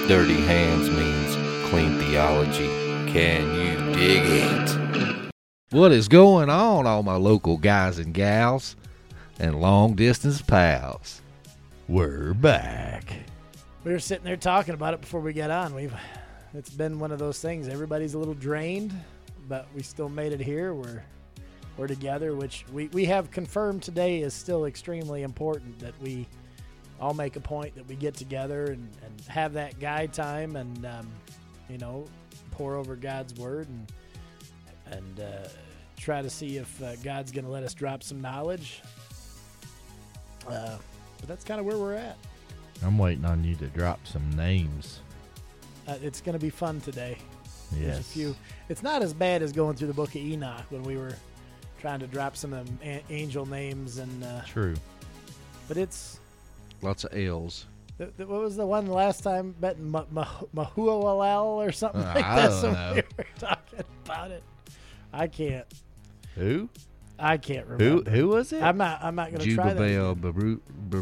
Dirty hands means clean theology. Can you dig it? What is going on, all my local guys and gals and long-distance pals? We're back. We were sitting there talking about it before we got on. It's been one of those things. Everybody's a little drained, but we still made it here. We're together, which we have confirmed today is still extremely important, that we all make a point that we get together and have that guide time and, pour over God's word and try to see if God's going to let us drop some knowledge. But that's kind of where we're at. I'm waiting on you to drop some names. It's going to be fun today. Yes. There's a few. It's not as bad as going through the book of Enoch when we were trying to drop some angel names and. True. But it's. Lots of L's. What was the one last time? Mahualal or something like I that. don't So know. we were talking about it. I can't Who? remember. Who was it? I'm not going to try that. Jubabel,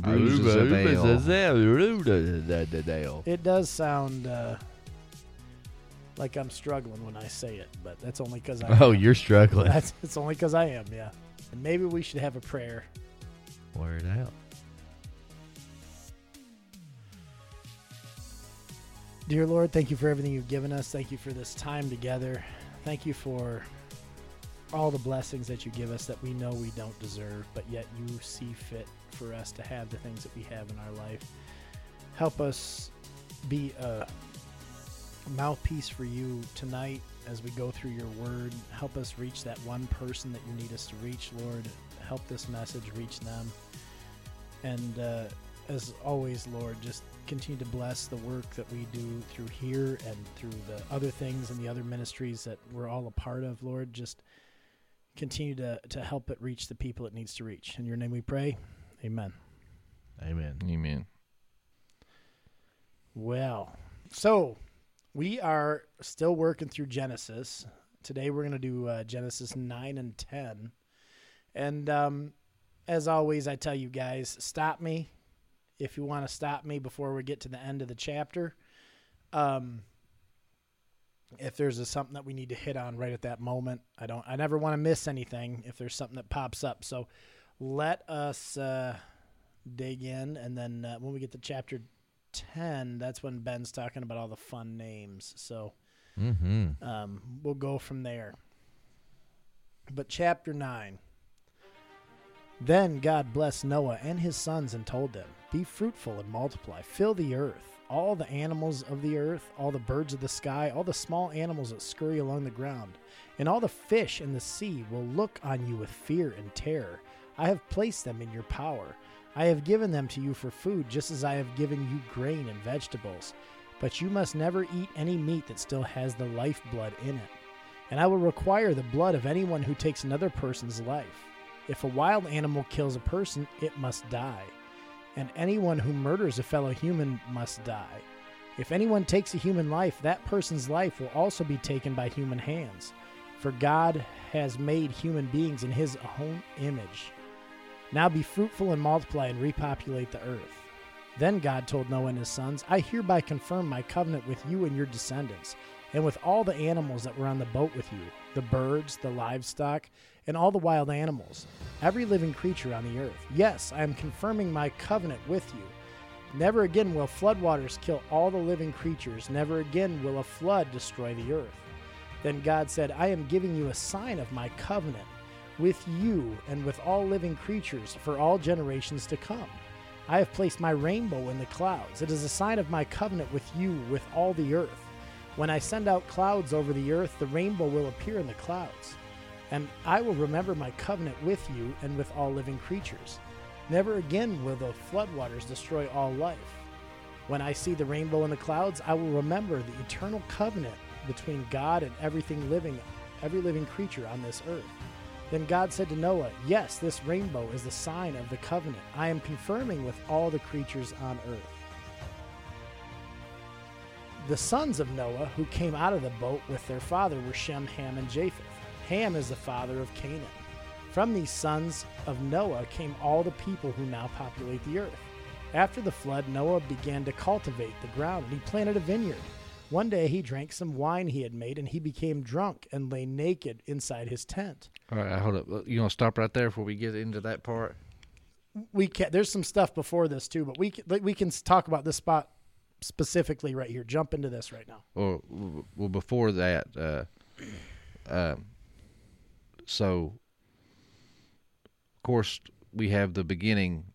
Baruzazabel. It does sound like I'm struggling when I say it, but that's only because I. Oh, you're struggling. It's only because I am, yeah. And maybe we should have a prayer. Word out. Dear Lord, thank you for everything you've given us. Thank you for this time together. Thank you for all the blessings that you give us that we know we don't deserve, but yet you see fit for us to have the things that we have in our life. Help us be a mouthpiece for you tonight as we go through your word. Help us reach that one person that you need us to reach, Lord. Help this message reach them. And as always, Lord, just continue to bless the work that we do through here and through the other things and the other ministries that we're all a part of, Lord. Just continue to help it reach the people it needs to reach. In your name we pray. Amen. Amen. Amen. Well, so we are still working through Genesis. Today we're going to do Genesis 9 and 10. And as always, I tell you guys, stop me if you want to stop me before we get to the end of the chapter. If there's something that we need to hit on right at that moment, I never want to miss anything if there's something that pops up. So let us dig in, and then when we get to chapter 10, that's when Ben's talking about all the fun names. So we'll go from there. But chapter 9. Then God blessed Noah and his sons and told them, "Be fruitful and multiply, fill the earth. All the animals of the earth, all the birds of the sky, all the small animals that scurry along the ground, and all the fish in the sea will look on you with fear and terror. I have placed them in your power. I have given them to you for food, just as I have given you grain and vegetables. But you must never eat any meat that still has the lifeblood in it. And I will require the blood of anyone who takes another person's life. If a wild animal kills a person, it must die. And anyone who murders a fellow human must die. If anyone takes a human life, that person's life will also be taken by human hands. For God has made human beings in his own image. Now be fruitful and multiply and repopulate the earth." Then God told Noah and his sons, "I hereby confirm my covenant with you and your descendants, and with all the animals that were on the boat with you, the birds, the livestock, and all the wild animals, every living creature on the earth. Yes, I am confirming my covenant with you. Never again will floodwaters kill all the living creatures. Never again will a flood destroy the earth." Then God said, "I am giving you a sign of my covenant with you and with all living creatures for all generations to come. I have placed my rainbow in the clouds. It is a sign of my covenant with you, with all the earth. When I send out clouds over the earth, the rainbow will appear in the clouds. And I will remember my covenant with you and with all living creatures. Never again will the floodwaters destroy all life. When I see the rainbow in the clouds, I will remember the eternal covenant between God and everything living, every living creature on this earth." Then God said to Noah, "Yes, this rainbow is the sign of the covenant I am confirming with all the creatures on earth." The sons of Noah who came out of the boat with their father were Shem, Ham, and Japheth. Ham is the father of Canaan. From these sons of Noah came all the people who now populate the earth. After the flood, Noah began to cultivate the ground, and he planted a vineyard. One day he drank some wine he had made, and he became drunk and lay naked inside his tent. All right, hold up. You want to stop right there before we get into that part? There's some stuff before this too, but we can talk about this spot specifically right here. Jump into this right now. Well, before that, so of course we have the beginning,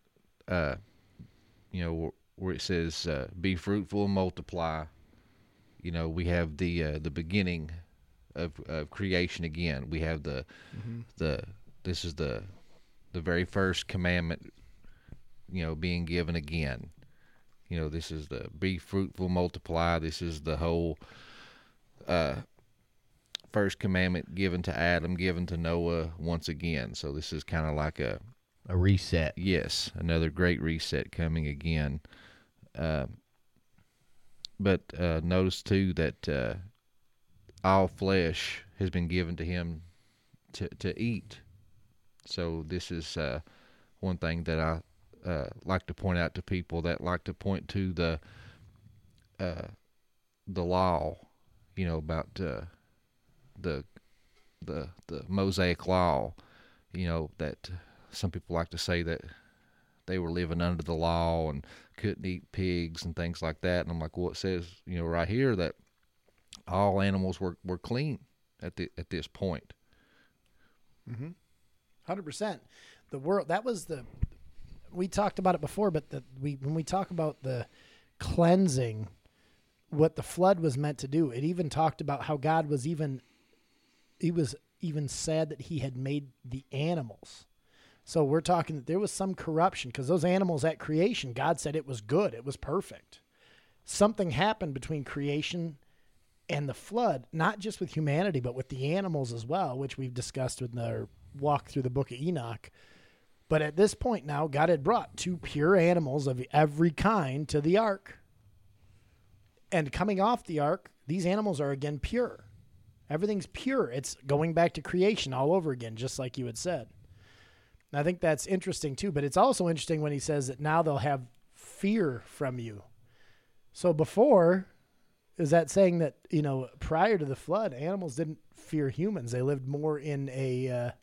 where it says, "Be fruitful and multiply." We have the beginning of creation again. We have this is the very first commandment, being given again. This is the be fruitful, multiply. This is the whole first commandment given to Adam, given to Noah once again. So this is kind of like a reset. Yes, another great reset coming again. But notice too that all flesh has been given to him to eat. So this is one thing that I like to point out to people that like to point to the law, about the Mosaic law. That some people like to say that they were living under the law and couldn't eat pigs and things like that. And I'm like, well, it says, right here that all animals were clean at this point. 100%. The world, that was we talked about it before, but when we talk about the cleansing, what the flood was meant to do, it even talked about how God was even sad that he had made the animals. So we're talking that there was some corruption because those animals at creation, God said it was good. It was perfect. Something happened between creation and the flood, not just with humanity, but with the animals as well, which we've discussed with our walk through the book of Enoch. But at this point now, God had brought 2 pure animals of every kind to the ark. And coming off the ark, these animals are again pure. Everything's pure. It's going back to creation all over again, just like you had said. And I think that's interesting too, but it's also interesting when he says that now they'll have fear from you. So before, is that saying that, prior to the flood, animals didn't fear humans. They lived more in a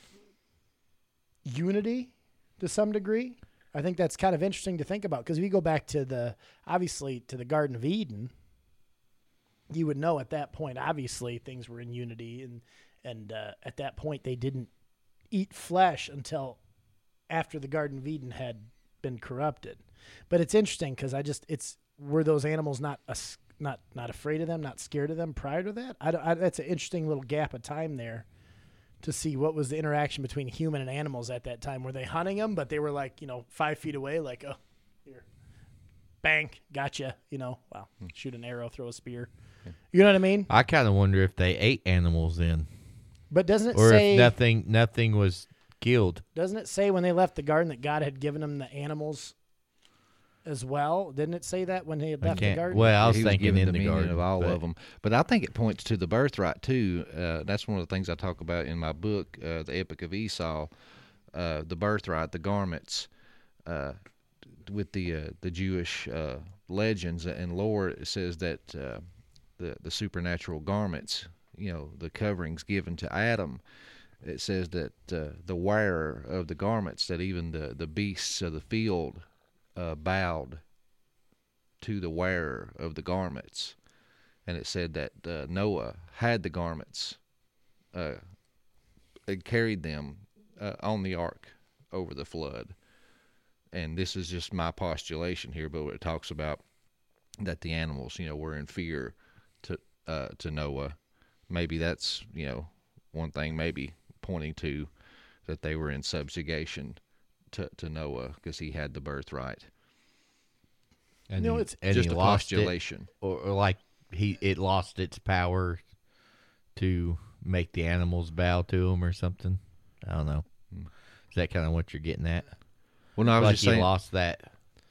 unity to some degree. I think that's kind of interesting to think about because if you go back to the Garden of Eden, you would know at that point, obviously things were in unity and at that point they didn't eat flesh until after the Garden of Eden had been corrupted. But it's interesting because were those animals not afraid of them, not scared of them prior to that? That's an interesting little gap of time there to see what was the interaction between human and animals at that time. Were they hunting them, but they were 5 feet away, like, oh, here, bang, gotcha, wow, shoot an arrow, throw a spear. You know what I mean? I kind of wonder if they ate animals then. But doesn't it or say... Or if nothing was killed. Doesn't it say when they left the garden that God had given them the animals as well? Didn't it say that when they had left the garden? Well, I was He thinking in the dominion garden. of all of them. But I think it points to the birthright, too. That's one of the things I talk about in my book, The Epic of Esau, the birthright, the garments, with the Jewish legends and lore. It says that the supernatural garments, the coverings given to Adam, it says that the wearer of the garments, that even the beasts of the field bowed to the wearer of the garments. And it said that Noah had the garments and carried them on the ark over the flood. And this is just my postulation here, but it talks about that the animals, were in fear to Noah. Maybe that's, one thing maybe pointing to that they were in subjugation to Noah because he had the birthright. And it's just a lost postulation. Or it lost its power to make the animals bow to him or something. I don't know. Is that kind of what you're getting at? Well, no, I was just saying. Lost that.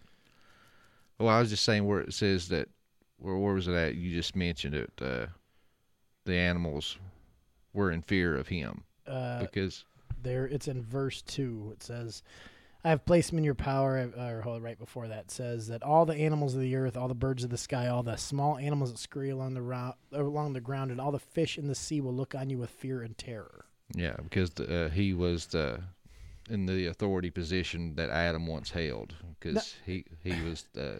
Well, I was just saying where it says that. Where was it at? You just mentioned it. The animals were in fear of him because there it's in verse 2. It says, I have placed them in your power, or hold it right before that says that all the animals of the earth, all the birds of the sky, all the small animals that scurry along the ground, and all the fish in the sea will look on you with fear and terror. Yeah, because he was in the authority position that Adam once held, because he was the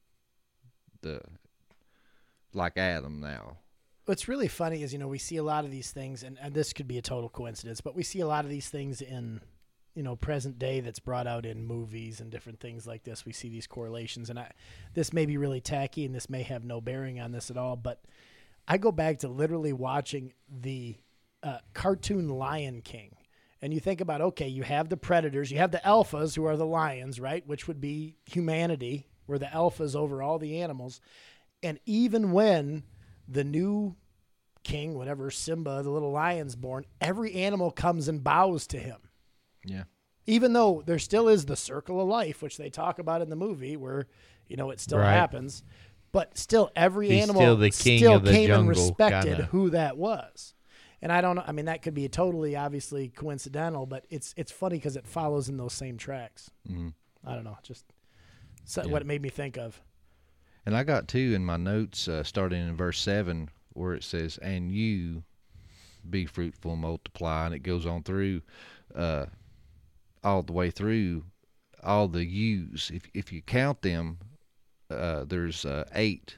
like Adam now. What's really funny is, we see a lot of these things, and this could be a total coincidence, but we see a lot of these things in, present day that's brought out in movies and different things like this. We see these correlations, and this may be really tacky, and this may have no bearing on this at all, but I go back to literally watching the cartoon Lion King, and you think about, okay, you have the predators, you have the alphas who are the lions, right, which would be humanity, we're the alphas over all the animals, and even when the new king, whatever, Simba, the little lion's born, every animal comes and bows to him. Yeah. Even though there still is the circle of life, which they talk about in the movie, where, it still Right. happens, but still every He's animal still the king still of the came and jungle, respected kinda. who that was. And I don't know. I mean, that could be totally, obviously coincidental, but it's funny because it follows in those same tracks. Mm-hmm. I don't know, just what Yeah. it made me think of. And I got two in my notes, starting in verse 7, where it says, "And you be fruitful and multiply," and it goes on through, all the way through all the yous. If you count them, there's 8,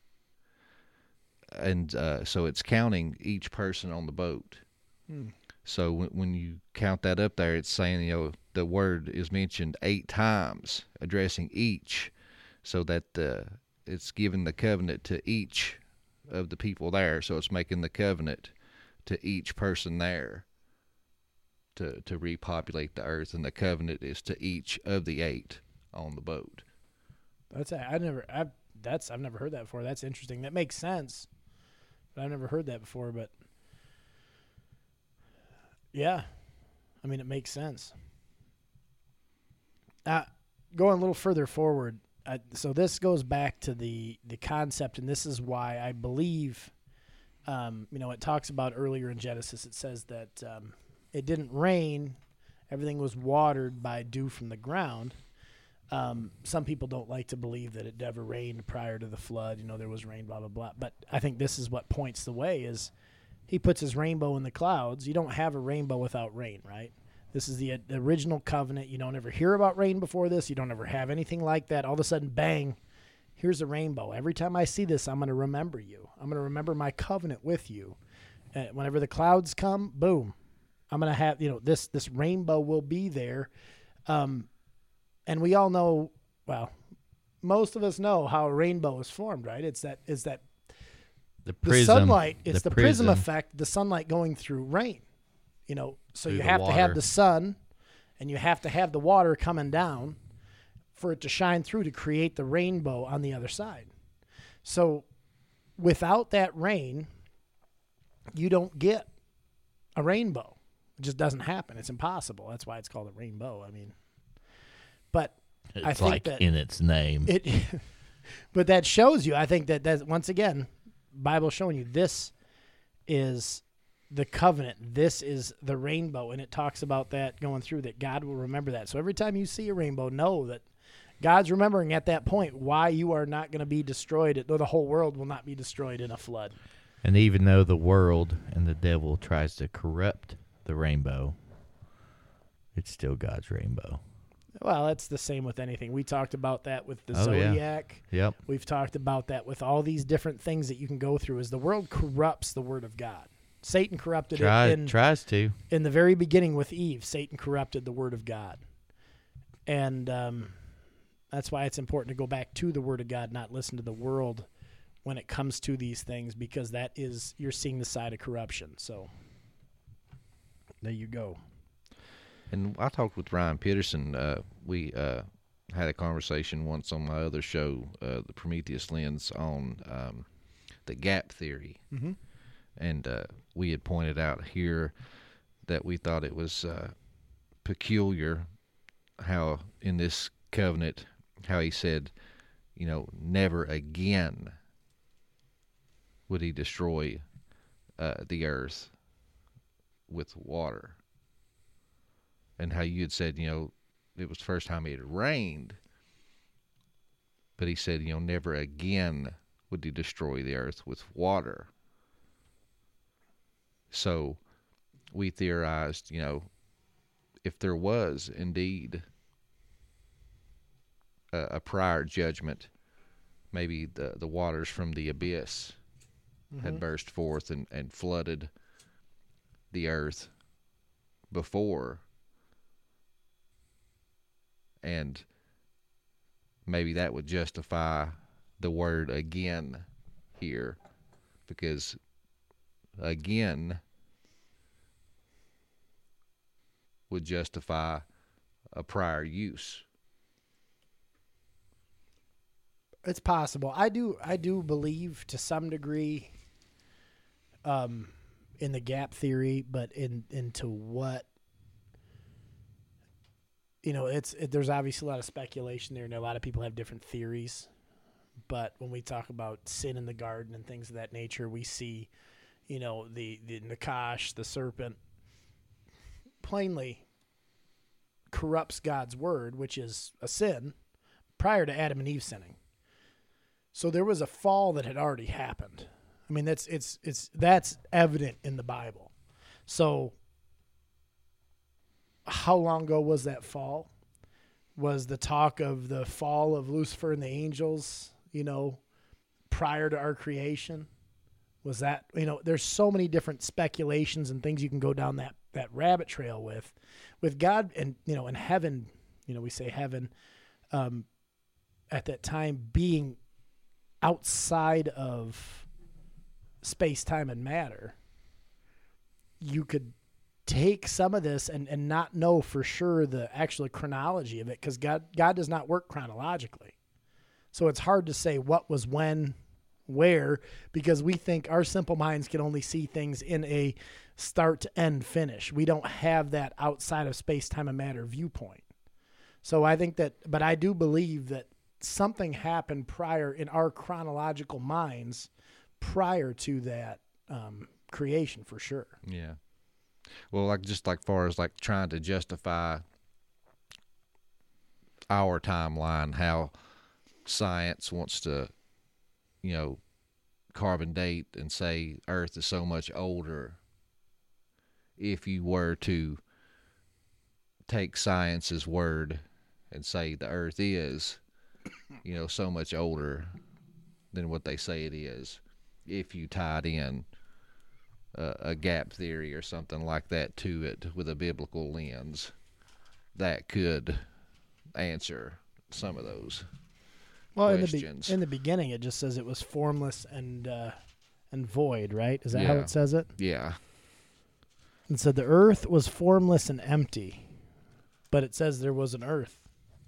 and so it's counting each person on the boat. So when you count that up there, it's saying the word is mentioned 8 times, addressing each, so that it's giving the covenant to each of the people there. So it's making the covenant to each person there to repopulate the earth, and the covenant is to each of the 8 on the boat. I've never heard that before. That's interesting. That makes sense, but I've never heard that before. But yeah, I mean, it makes sense. Going a little further forward, so this goes back to the concept, and this is why I believe, it talks about earlier in Genesis. It says that it didn't rain; everything was watered by dew from the ground. Some people don't like to believe that it never rained prior to the flood. There was rain, blah, blah, blah. But I think this is what points the way is he puts his rainbow in the clouds. You don't have a rainbow without rain, right? This is the original covenant. You don't ever hear about rain before this. You don't ever have anything like that. All of a sudden, bang, here's a rainbow. Every time I see this, I'm going to remember you. I'm going to remember my covenant with you. Whenever the clouds come, boom, I'm going to have, this rainbow will be there. And we all know, well, most of us know how a rainbow is formed, right? It's that The prism. the sunlight, it's the prism prism. effect, the sunlight going through rain. So Through you the have to have water. the sun and you have to have the water coming down for it to shine through to create the rainbow on the other side. So without that rain, you don't get a rainbow. It just doesn't happen. It's impossible. That's why it's called a rainbow. I mean, but It's I think like that in its name. but that shows you, I think that once again, Bible showing you this is the covenant. This is the rainbow. And it talks about that going through, that God will remember that. So every time you see a rainbow, know that God's remembering at that point why you are not going to be destroyed, though the whole world will not be destroyed in a flood. And even though the world and the devil tries to corrupt the rainbow, it's still God's rainbow. Well, that's the same with anything. We talked about that with the Oh, yeah. Zodiac. Yep. We've talked about that with all these different things that you can go through, is the world corrupts the word of God. Satan corrupted it Tries to. in the very beginning with Eve. Satan corrupted the word of God. And that's why it's important to go back to the word of God, not listen to the world when it comes to these things, because you're seeing the side of corruption. So there you go. And I talked with Ryan Peterson. We had a conversation once on my other show, the Prometheus Lens, on the gap theory. Mm-hmm. And we had pointed out here that we thought it was peculiar how in this covenant, how he said, never again would he destroy the earth with water. And how you had said, it was the first time it had rained. But he said, never again would he destroy the earth with water. So we theorized, if there was indeed a prior judgment, maybe the waters from the abyss had burst forth and flooded the earth before, and maybe that would justify the word again here, because again would justify a prior use. It's possible. I do believe to some degree in the gap theory, but into what, there's obviously a lot of speculation there, and a lot of people have different theories. But when we talk about sin in the garden and things of that nature, we see, the Nakash, the serpent, plainly corrupts God's word, which is a sin, prior to Adam and Eve sinning. So there was a fall that had already happened. I mean, that's evident in the Bible. So how long ago was that fall? Was the talk of the fall of Lucifer and the angels, prior to our creation? Was that, there's so many different speculations and things you can go down that rabbit trail with God and, in heaven, we say heaven, at that time being outside of space, time, and matter. You could take some of this and not know for sure the actual chronology of it, because God does not work chronologically. So it's hard to say what was when, where, because we think our simple minds can only see things in a start to end finish. We don't have that outside of space, time, and matter viewpoint. So I think but I do believe that something happened prior in our chronological minds prior to that creation, for sure. Yeah. Well, just far as trying to justify our timeline, how science wants to, carbon date and say Earth is so much older. If you were to take science's word and say the Earth is, so much older than what they say it is, if you tied in a gap theory or something like that to it with a biblical lens, that could answer some of those questions. In the beginning, it just says it was formless and void, right? Is that how it says it? Yeah. And so the earth was formless and empty, but it says there was an earth.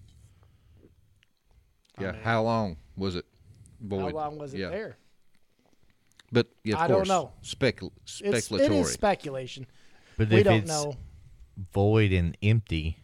Yeah. How long was it void? How long was it there? But of I course, don't know. Speculatory. It is speculation. But we if don't it's know. void and empty,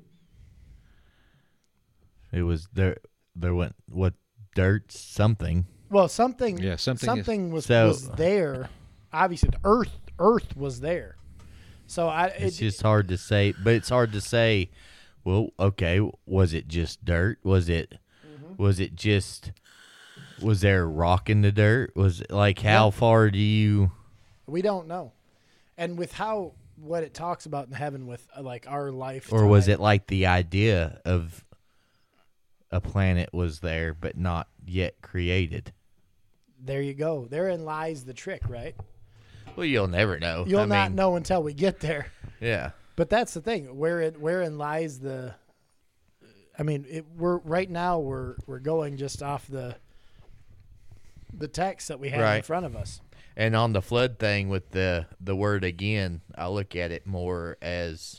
it was there. There went dirt something. Well, something. Yeah, something was there. Obviously, the earth was there. So it's just hard to say. But it's hard to say. Well, okay, was it just dirt? Was it just? Was there a rock in the dirt? Was it how far do you? We don't know. And with what it talks about in heaven with our life, or was it the idea of a planet was there but not yet created? There you go. Therein lies the trick, right? Well, you'll never know. You'll not know until we get there. Yeah. But that's the thing. Wherein lies the? I mean, we're going just off the text that we have in front of us. And on the flood thing with the word again, I look at it more as,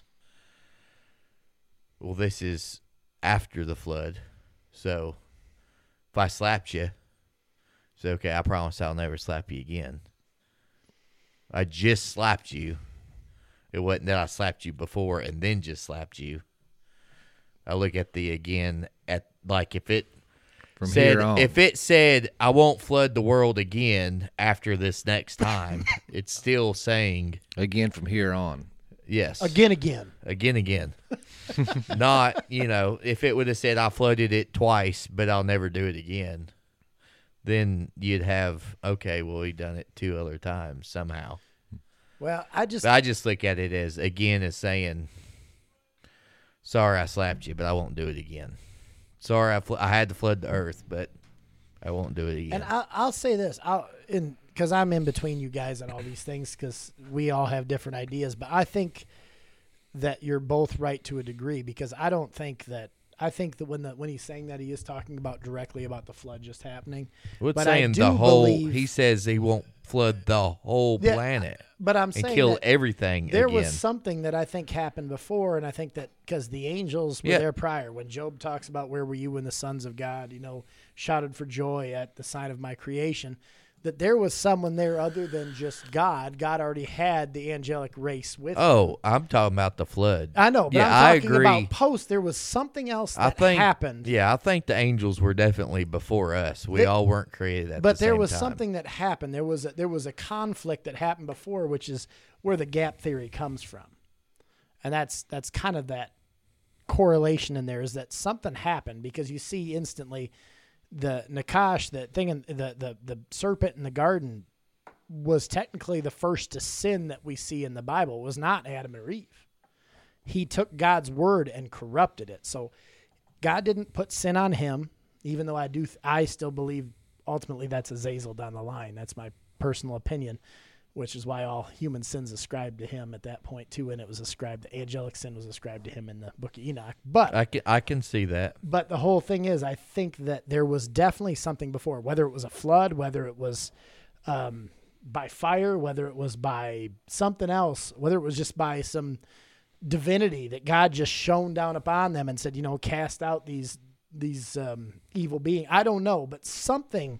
well, this is after the flood. So if I slapped you, say, okay, I promise I'll never slap you again. I just slapped you. It wasn't that I slapped you before and then just slapped you. I look at the again at if it from said, here on. If it said I won't flood the world again after this next time, it's still saying again from here on. Yes. Again. Again. Not, if it would have said I flooded it twice, but I'll never do it again, then you'd have, okay, well, he done it 2 other times somehow. Well, I just look at it as saying, sorry I slapped you, but I won't do it again. Sorry I had to flood the earth, but I won't do it again. And I'll say this, because I'm in between you guys on all these things, because we all have different ideas, but I think that you're both right to a degree, because I think that when he's saying that, he is talking about directly about the flood just happening. What's but saying the whole? He says he won't flood the whole planet. But I'm and saying kill that everything. There again. was something that I think happened before, and I think that because the angels were there prior. When Job talks about where were you when the sons of God, shouted for joy at the sign of my creation. That there was someone there other than just God. God already had the angelic race with him. Oh, I'm talking about the flood. I know, but I'm talking about post. There was something else that happened. Yeah, I think the angels were definitely before us. We all weren't created at the same time. But there was something that happened. There was a conflict that happened before, which is where the gap theory comes from. And that's kind of that correlation in there, is that something happened, because you see instantly the Nakash, the thing, the serpent in the garden was technically the first to sin that we see in the Bible. It was not Adam or Eve. He took God's word and corrupted it. So God didn't put sin on him, even though I still believe ultimately that's Azazel down the line. That's my personal opinion, which is why all human sins ascribed to him at that point too, and it was ascribed, the angelic sin was ascribed to him in the book of Enoch. But I can see that. But the whole thing is, I think that there was definitely something before, whether it was a flood, whether it was by fire, whether it was by something else, whether it was just by some divinity that God just shone down upon them and said, cast out these evil beings. I don't know, but something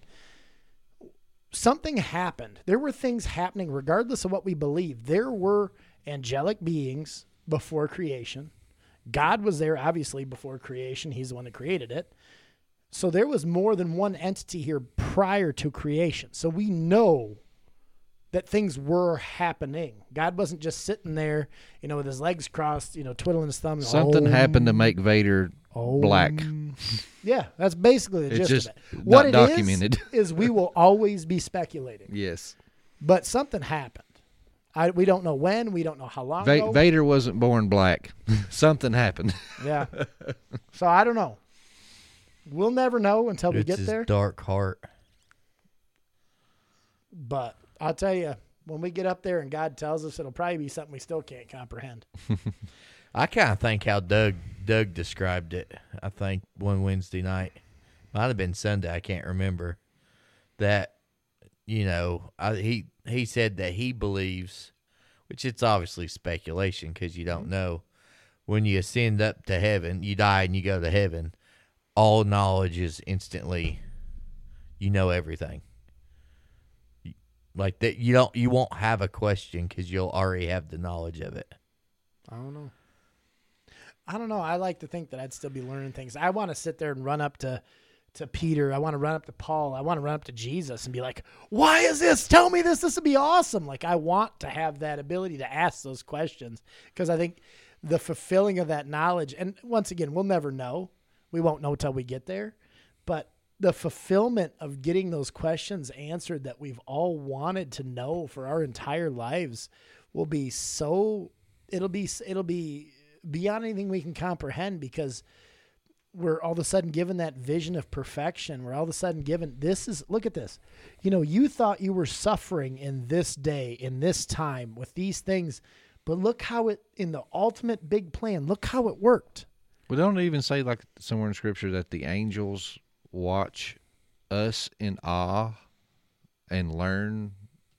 happened. There were things happening regardless of what we believe. There were angelic beings before creation. God was there, obviously, before creation. He's the one that created it. So there was more than one entity here prior to creation. So we know that things were happening. God wasn't just sitting there, with his legs crossed, twiddling his thumbs. Something happened to make Vader black. Yeah, that's basically the It's gist just of it. What not it documented. is we will always be speculating. Yes. But something happened. We don't know when. We don't know how long ago. Vader wasn't born black. Something happened. Yeah. So I don't know. We'll never know until we get there. Dark heart. But I'll tell you, when we get up there and God tells us, it'll probably be something we still can't comprehend. I kind of think how Doug described it. I think one Wednesday night, might have been Sunday, I can't remember, that he said that he believes, which it's obviously speculation because you don't know, when you ascend up to heaven, you die and you go to heaven, all knowledge is instantly, everything. Like that, you won't have a question because you'll already have the knowledge of it. I don't know. I like to think that I'd still be learning things. I want to sit there and run up to Peter. I want to run up to Paul. I want to run up to Jesus and be like, why is this? Tell me this. This would be awesome. Like, I want to have that ability to ask those questions, because I think the fulfilling of that knowledge, and once again, we'll never know. We won't know till we get there. But the fulfillment of getting those questions answered that we've all wanted to know for our entire lives will be it'll be beyond anything we can comprehend, because we're all of a sudden given that vision of perfection. We're all of a sudden given, look at this. You thought you were suffering in this day, in this time with these things, but look how in the ultimate big plan, look how it worked. Well, don't it even say, like somewhere in Scripture, that the angels watch us in awe and learn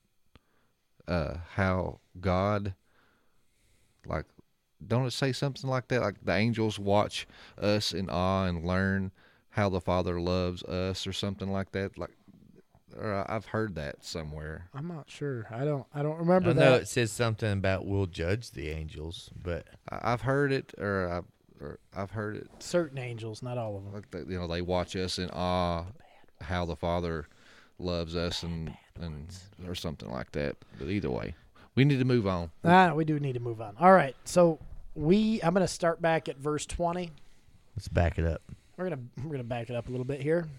how God, like, don't it say something like that? Like the angels watch us in awe and learn how the Father loves us, or something like that. Like, or I've heard that somewhere. I'm not sure. I don't remember that. I know it says something about we'll judge the angels, but I've heard it, or I've heard it. Certain angels, not all of them. Like they watch us in awe, how the Father loves us, and or something like that. But either way, We need to move on. We do need to move on. All right, so I'm going to start back at verse 20. Let's back it up. We're gonna back it up a little bit here.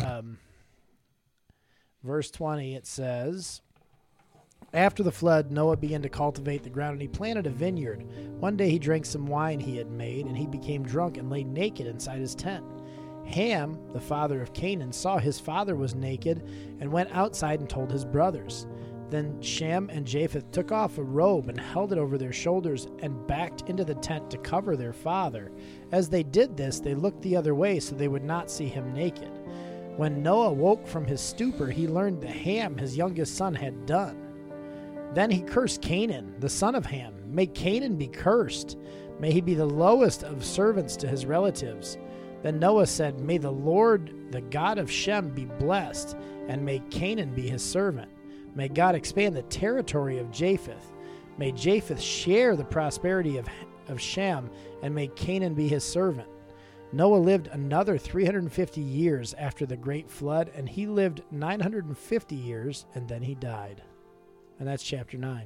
Verse 20, it says, "After the flood, Noah began to cultivate the ground, and he planted a vineyard. One day he drank some wine he had made, and he became drunk and lay naked inside his tent. Ham, the father of Canaan, saw his father was naked and went outside and told his brothers. Then Shem and Japheth took off a robe and held it over their shoulders and backed into the tent to cover their father. As they did this, they looked the other way so they would not see him naked. When Noah woke from his stupor, he learned that Ham, his youngest son, had done. Then he cursed Canaan, the son of Ham. May Canaan be cursed. May he be the lowest of servants to his relatives. Then Noah said, May the Lord, the God of Shem, be blessed, and may Canaan be his servant. May God expand the territory of Japheth. May Japheth share the prosperity of Shem, and may Canaan be his servant. Noah lived another 350 years after the great flood, and he lived 950 years, and then he died." And that's chapter 9.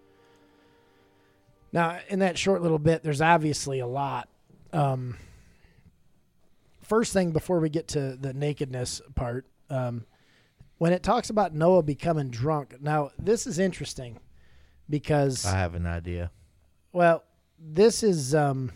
Now, in that short little bit, there's obviously a lot. First thing before we get to the nakedness part, when it talks about Noah becoming drunk, now this is interesting because I have an idea. Well, this is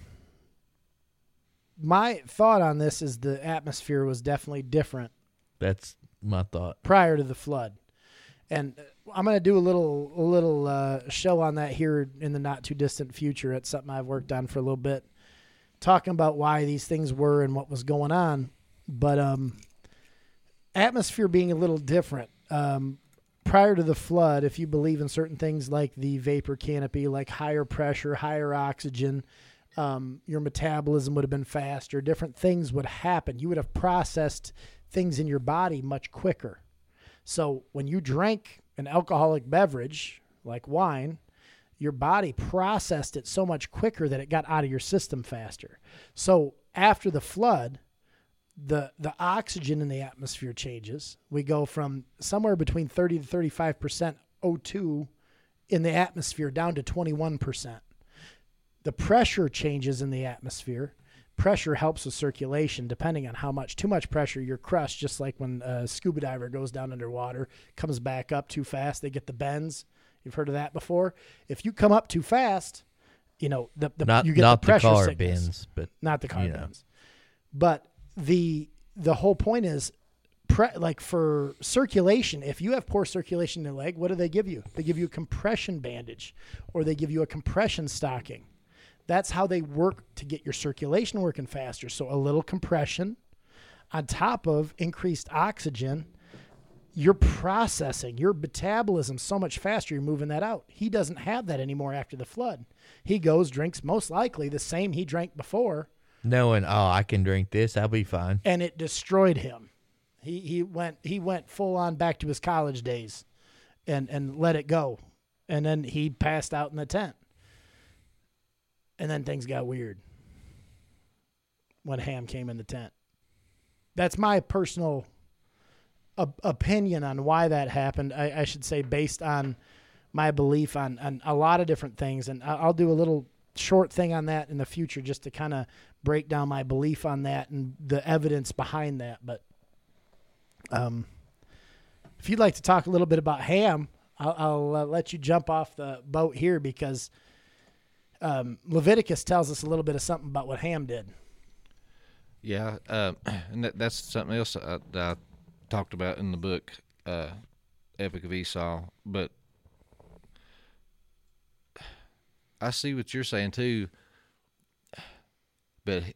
my thought on this is the atmosphere was definitely different That's my thought. prior to the flood, and I'm going to do a little show on that here in the not too distant future. It's something I've worked on for a little bit, talking about why these things were and what was going on. But atmosphere being a little different. Prior to the flood, if you believe in certain things like the vapor canopy, like higher pressure, higher oxygen, your metabolism would have been faster. Different things would happen. You would have processed things in your body much quicker. So when you drank an alcoholic beverage like wine, your body processed it so much quicker that it got out of your system faster. So after the flood, the oxygen in the atmosphere changes. We go from somewhere between 30 to 35% O2 in the atmosphere down to 21%. The pressure changes in the atmosphere. Pressure helps with circulation. Depending on how much, too much pressure, you're crushed, just like when a scuba diver goes down underwater, comes back up too fast, they get the bends. You've heard of that before? If you come up too fast, you know, you get the pressure car sickness. bends, but Not the car bends. But the whole point is, like for circulation, if you have poor circulation in your leg, what do they give you? They give you a compression bandage, or they give you a compression stocking. That's how they work to get your circulation working faster. So a little compression on top of increased oxygen, you're processing your metabolism so much faster, you're moving that out. He doesn't have that anymore after the flood. He goes, drinks most likely the same he drank before, knowing, I can drink this, I'll be fine. and it destroyed him. He went full on back to his college days and let it go. And then he passed out in the tent. And then things got weird when Ham came in the tent. That's my personal opinion on why that happened. I should say based on my belief on a lot of different things. And I'll do a little short thing on that in the future just to kind of break down my belief on that and the evidence behind that. But if you'd like to talk a little bit about Ham, I'll let you jump off the boat here because Leviticus tells us a little bit of something about what Ham did. Yeah, and that's something else that I talked about in the book, Epic of Esau. But I see what you're saying too. But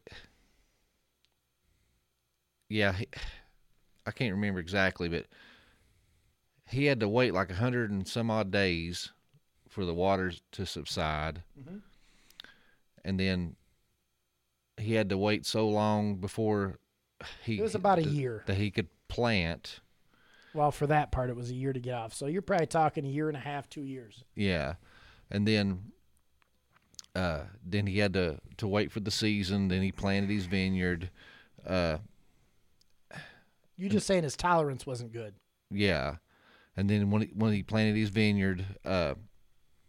yeah, I can't remember exactly, but he had to wait like 100 and some odd days for the waters to subside. Mm-hmm. And then he had to wait so long before it was about a year that he could plant. Well, for that part, it was a year to get off. So you're probably talking a year and a half, 2 years. Yeah. And then he had to wait for the season. Then he planted his vineyard. You're just saying his tolerance wasn't good. Yeah. And then when he planted his vineyard,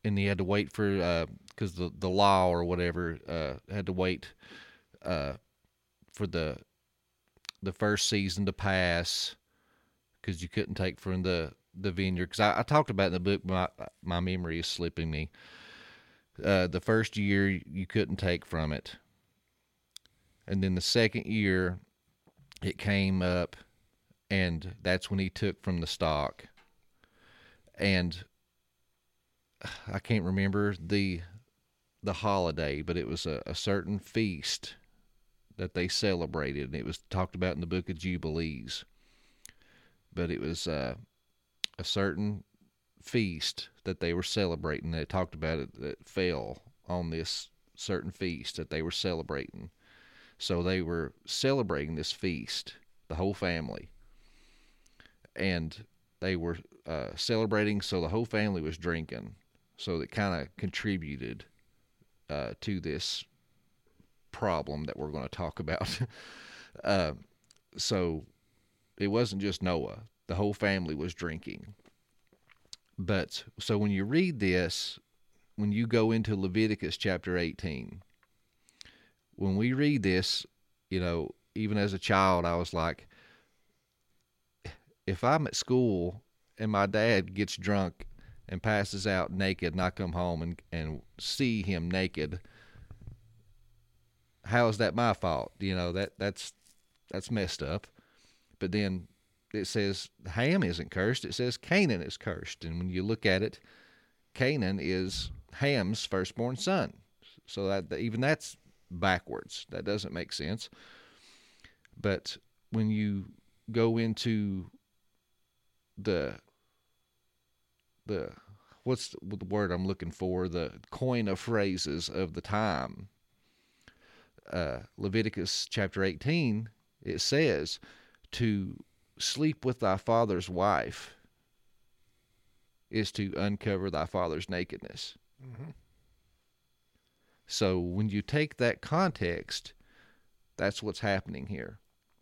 and he had to wait for because the law or whatever had to wait for the first season to pass because you couldn't take from the vineyard. Because I talked about it in the book, my memory is slipping me. The first year you couldn't take from it, and then the second year it came up, and that's when he took from the stock. And I can't remember the holiday, but it was a certain feast that they celebrated, and it was talked about in the book of Jubilees. But it was a certain feast that they were celebrating. They talked about it that fell on this certain feast that they were celebrating. So they were celebrating this feast, the whole family, and they were celebrating, so the whole family was drinking. So it kind of contributed to this problem that we're going to talk about. So it wasn't just Noah. The whole family was drinking. But so when you read this, when you go into Leviticus chapter 18, when we read this, even as a child, I was like, if I'm at school and my dad gets drunk and passes out naked, and I come home and see him naked, how is that my fault? That's messed up. But then it says Ham isn't cursed. It says Canaan is cursed. And when you look at it, Canaan is Ham's firstborn son. So that even that's backwards. That doesn't make sense. But when you go into the what's the word I'm looking for, the coin of phrases of the time, Leviticus chapter 18, it says to sleep with thy father's wife is to uncover thy father's nakedness. Mm-hmm. So when you take that context, that's what's happening here.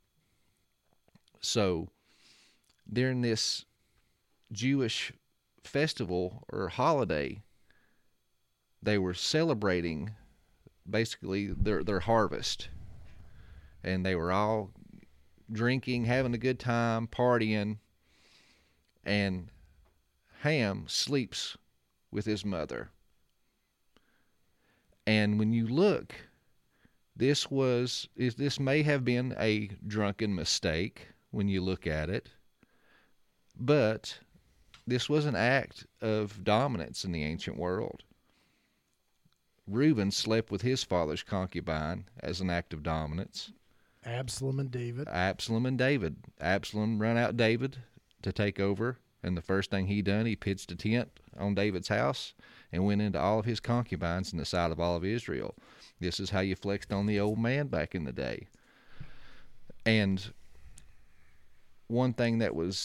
So during this Jewish festival or holiday, they were celebrating basically their harvest, and they were all drinking, having a good time, partying, and Ham sleeps with his mother. And when you look, this may have been a drunken mistake when you look at it, but this was an act of dominance in the ancient world. Reuben slept with his father's concubine as an act of dominance. Absalom and David. Absalom run out David to take over, and the first thing he done, he pitched a tent on David's house and went into all of his concubines in the sight of all of Israel. This is how you flexed on the old man back in the day. And one thing that was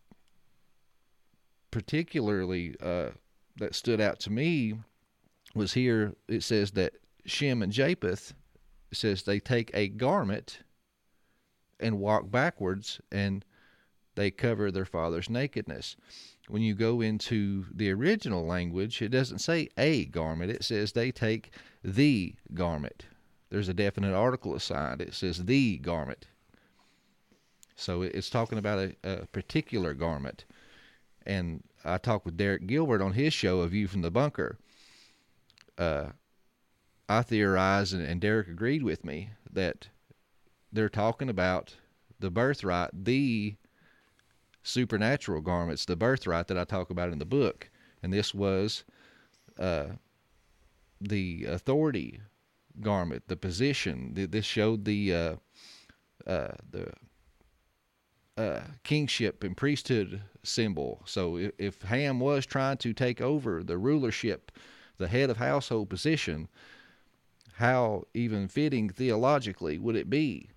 particularly that stood out to me was here. It says that Shem and Japheth, it says they take a garment and walk backwards, and they cover their father's nakedness. When you go into the original language, it doesn't say a garment. It says they take the garment. There's a definite article assigned. It says the garment. So it's talking about a particular garment. And I talked with Derek Gilbert on his show, A View from the Bunker. I theorized, and Derek agreed with me, that they're talking about the birthright, the supernatural garments, the birthright that I talk about in the book. And this was the authority garment, the position. This showed the kingship and priesthood symbol. So if Ham was trying to take over the rulership, the head of household position, how even fitting theologically would it be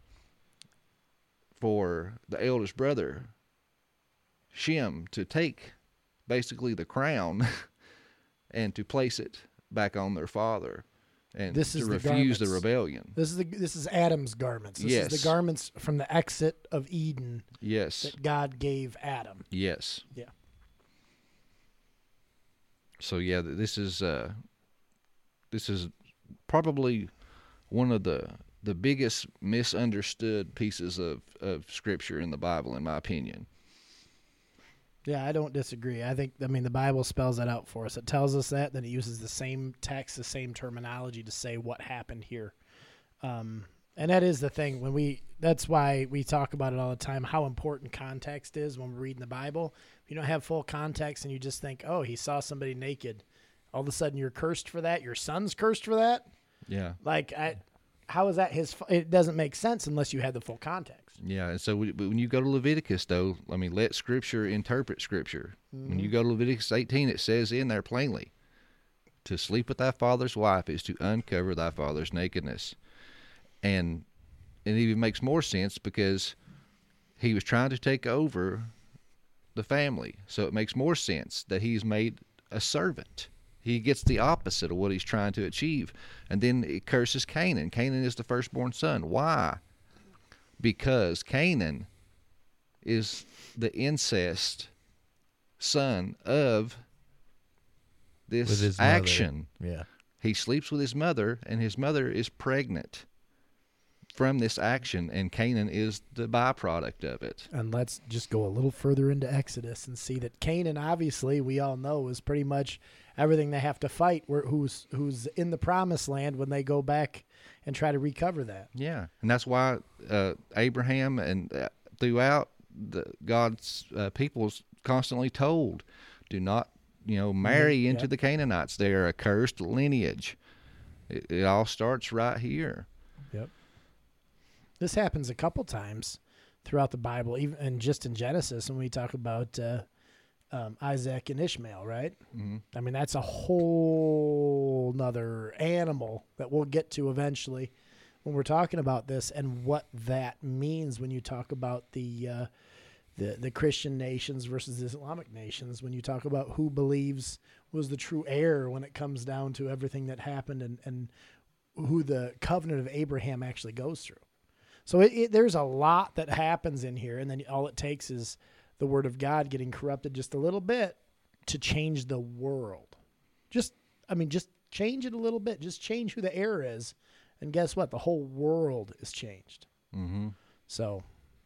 for the eldest brother, Shem, to take basically the crown and to place it back on their father, and to refuse the rebellion. This is Adam's garments. This Yes. is the garments from the exit of Eden Yes. that God gave Adam. Yes. Yeah. So yeah, this is probably one of the biggest misunderstood pieces of scripture in the Bible, in my opinion. Yeah, I don't disagree. I mean, the Bible spells that out for us. It tells us that, then it uses the same text, the same terminology to say what happened here. And that is the thing. That's why we talk about it all the time, how important context is when we're reading the Bible. If you don't have full context and you just think, oh, he saw somebody naked, all of a sudden you're cursed for that. Your son's cursed for that. Yeah. Like, how is that it doesn't make sense unless you had the full context. Yeah, and so when you go to Leviticus, though, I mean, let Scripture interpret Scripture. Mm-hmm. When you go to Leviticus 18, it says in there plainly, to sleep with thy father's wife is to uncover thy father's nakedness. And it even makes more sense because he was trying to take over the family. So it makes more sense that he's made a servant. He gets the opposite of what he's trying to achieve. And then it curses Canaan. Canaan is the firstborn son. Why? Because Canaan is the incest son of this action. Mother. Yeah. He sleeps with his mother, and his mother is pregnant from this action, and Canaan is the byproduct of it. And let's just go a little further into Exodus and see that Canaan, obviously, we all know, is pretty much everything they have to fight. Who's in the promised land when they go back and try to recover that. Yeah, and that's why Abraham and throughout God's people's constantly told, do not marry into the Canaanites. They are a cursed lineage. It all starts right here. Yep. This happens a couple times throughout the Bible, even and just in Genesis when we talk about Isaac and Ishmael, right? Mm-hmm. I mean, that's a whole nother animal that we'll get to eventually when we're talking about this and what that means when you talk about the Christian nations versus the Islamic nations, when you talk about who believes was the true heir when it comes down to everything that happened and who the covenant of Abraham actually goes through. So there's a lot that happens in here, and then all it takes is the word of God getting corrupted just a little bit to change the world. Just change it a little bit. Just change who the heir is, and guess what? The whole world is changed. Mm-hmm. So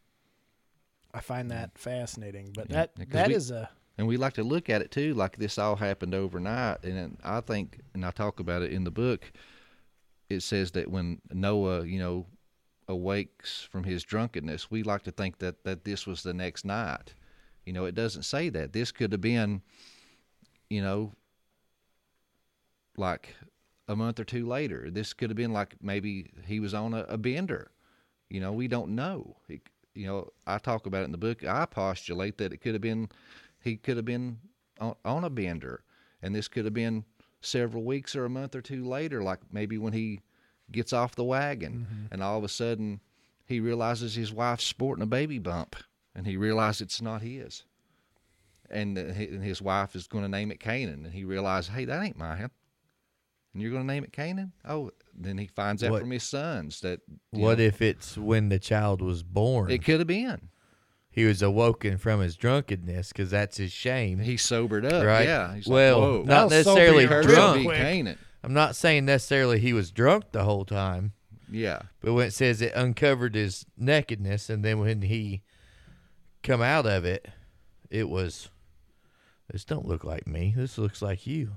I find that fascinating. But and we like to look at it too, like this all happened overnight. And I think, and I talk about it in the book, it says that when Noah, awakes from his drunkenness, we like to think that this was the next night. It doesn't say that. This could have been, like a month or two later. This could have been like maybe he was on a bender. We don't know. I talk about it in the book. I postulate that he could have been on a bender, and this could have been several weeks or a month or two later, like maybe when he gets off the wagon, mm-hmm. and all of a sudden he realizes his wife's sporting a baby bump, and he realizes it's not his. And his wife is going to name it Canaan, and he realizes, hey, that ain't mine. And you're going to name it Canaan? Oh, then he finds out from his sons that... What if it's when the child was born? It could have been. He was awoken from his drunkenness because that's his shame. He sobered up, right? Yeah. He's well, like, not necessarily drunk. Canaan. I'm not saying necessarily he was drunk the whole time. Yeah. But when it says it uncovered his nakedness, and then when he come out of it, it was, this don't look like me. This looks like you.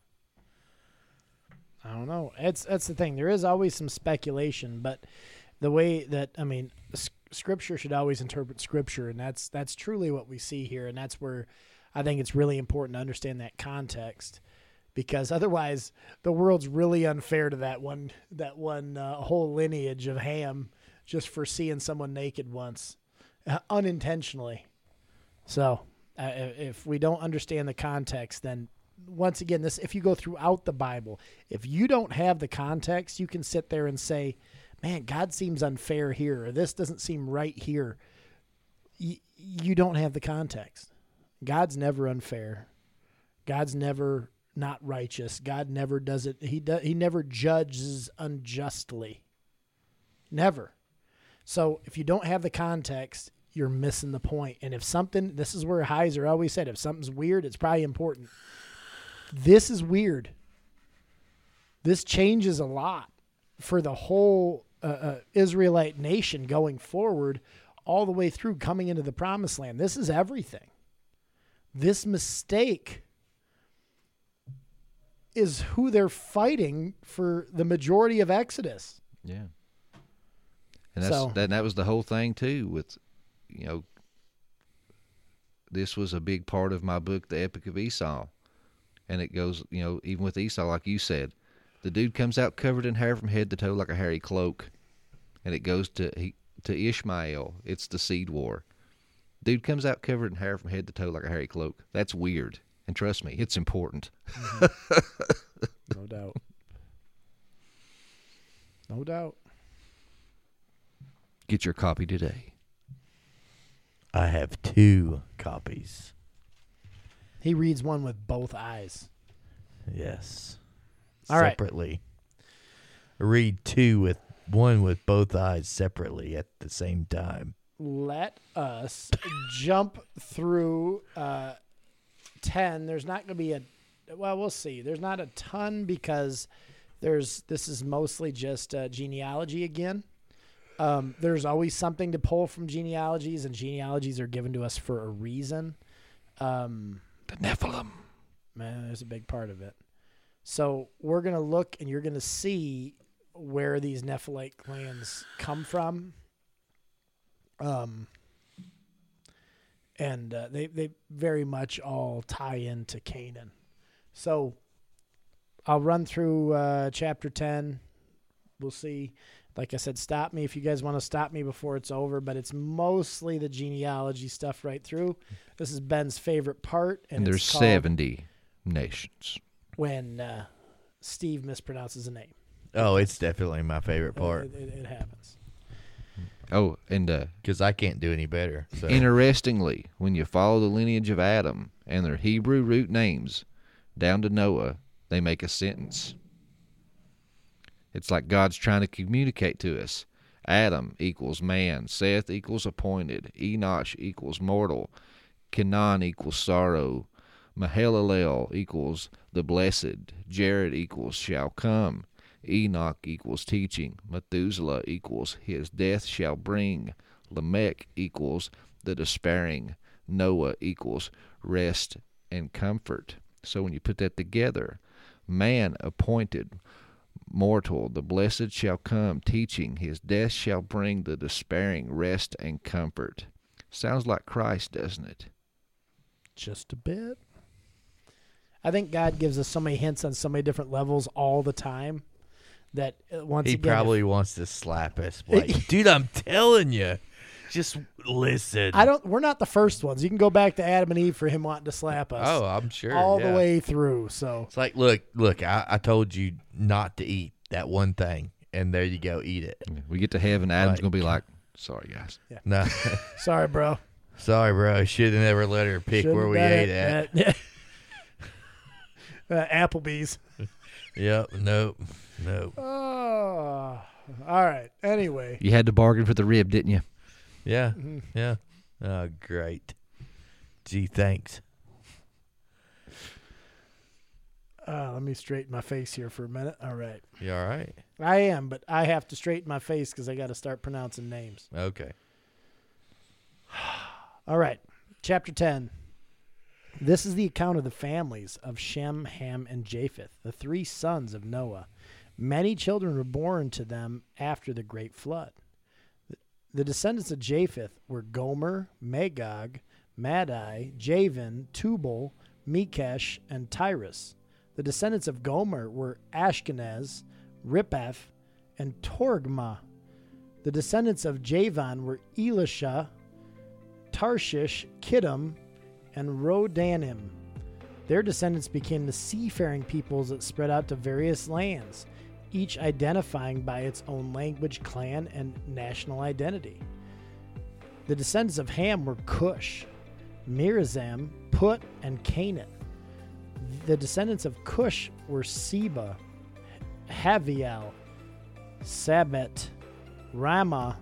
I don't know. That's the thing. There is always some speculation, but the way that, Scripture should always interpret Scripture, and that's truly what we see here, and that's where I think it's really important to understand that context, because otherwise the world's really unfair to that one whole lineage of Ham just for seeing someone naked once, unintentionally. So if we don't understand the context, then once again, if you go throughout the Bible, if you don't have the context, you can sit there and say, man, God seems unfair here, or this doesn't seem right here. You don't have the context. God's never unfair. God's never not righteous. God never does it. He never judges unjustly. Never. So if you don't have the context, you're missing the point. And if something, this is where Heiser always said, if something's weird, it's probably important. This is weird. This changes a lot for the whole Israelite nation going forward, all the way through coming into the promised land. This is everything. This mistake is who they're fighting for the majority of Exodus. Yeah. And that was the whole thing too with, this was a big part of my book, The Epic of Esau. And it goes, even with Esau, like you said, the dude comes out covered in hair from head to toe like a hairy cloak. And it goes to Ishmael. It's the seed war. Dude comes out covered in hair from head to toe like a hairy cloak. That's weird. And trust me, it's important. No doubt. No doubt. Get your copy today. I have 2 copies. He reads one with both eyes. Yes. All right. Separately. Read one with both eyes separately at the same time. Let us jump through 10. There's not going to be we'll see. There's not a ton because this is mostly just genealogy again. There's always something to pull from genealogies, and genealogies are given to us for a reason. The Nephilim. Man, there's a big part of it. So we're going to look, and you're going to see where these Nephilite clans come from. And they very much all tie into Canaan. So I'll run through chapter 10. We'll see. Like I said, stop me if you guys want to stop me before it's over, but it's mostly the genealogy stuff right through. This is Ben's favorite part. And there's 70 nations. When Steve mispronounces a name. Oh, it's definitely my favorite part. It happens. Oh, and because I can't do any better. So. Interestingly, when you follow the lineage of Adam and their Hebrew root names down to Noah, they make a sentence. It's like God's trying to communicate to us. Adam equals man. Seth equals appointed. Enosh equals mortal. Kenan equals sorrow. Mahalalel equals the blessed. Jared equals shall come. Enoch equals teaching. Methuselah equals his death shall bring. Lamech equals the despairing. Noah equals rest and comfort. So when you put that together, man appointed, mortal, the blessed shall come, teaching, his death shall bring the despairing rest and comfort. Sounds like Christ, doesn't it? Just a bit. I think God gives us so many hints on so many different levels all the time that once he again... He probably wants to slap us. Like, dude, I'm telling you. Just listen. We're not the first ones. You can go back to Adam and Eve for him wanting to slap us. Oh, I'm sure. All the way through. So it's like, look, I told you not to eat that one thing, and there you go, eat it. We get to heaven, Adam's going to be like, sorry, guys. Yeah. No. Sorry, bro. Sorry, bro. Should have never let her pick where we ate at. Applebee's. Yep. Nope. Oh, all right. Anyway. You had to bargain for the rib, didn't you? Yeah. Yeah. Oh, great. Gee, thanks. Let me straighten my face here for a minute. All right. You all right? I am, but I have to straighten my face because I got to start pronouncing names. Okay. All right. Chapter 10. This is the account of the families of Shem, Ham, and Japheth, the 3 sons of Noah. Many children were born to them after the great flood. The descendants of Japheth were Gomer, Magog, Madai, Javan, Tubal, Mikesh, and Tyrus. The descendants of Gomer were Ashkenaz, Riphath, and Torgma. The descendants of Javan were Elisha, Tarshish, Kittim, and Rodanim. Their descendants became the seafaring peoples that spread out to various lands, each identifying by its own language, clan, and national identity. The descendants of Ham were Cush, Mirazam, Put, and Canaan. The descendants of Cush were Seba, Haviel, Sabet, Ramah,